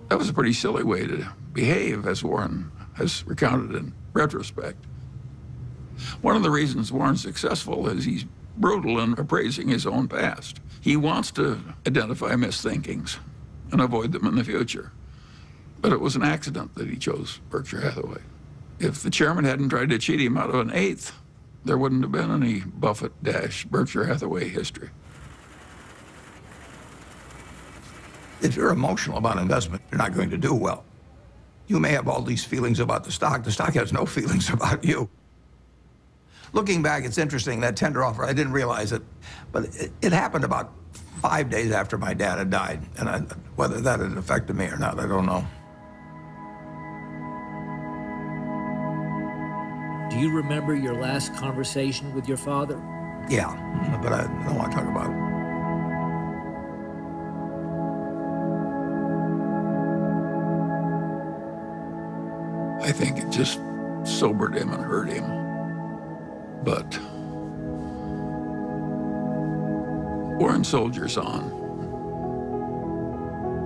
That was a pretty silly way to behave, as Warren has recounted in retrospect. One of the reasons Warren's successful is he's brutal in appraising his own past. He wants to identify misthinkings and avoid them in the future. But it was an accident that he chose Berkshire Hathaway. If the chairman hadn't tried to cheat him out of an eighth, there wouldn't have been any Buffett-Berkshire Hathaway history. If you're emotional about investment, you're not going to do well. You may have all these feelings about the stock has no feelings about you. Looking back, it's interesting, that tender offer, I didn't realize it, but it happened about 5 days after my dad had died, and whether that had affected me or not, I don't know. Do you remember your last conversation with your father? Yeah, but I don't want to talk about it. I think it just sobered him and hurt him. But Warren soldiers on.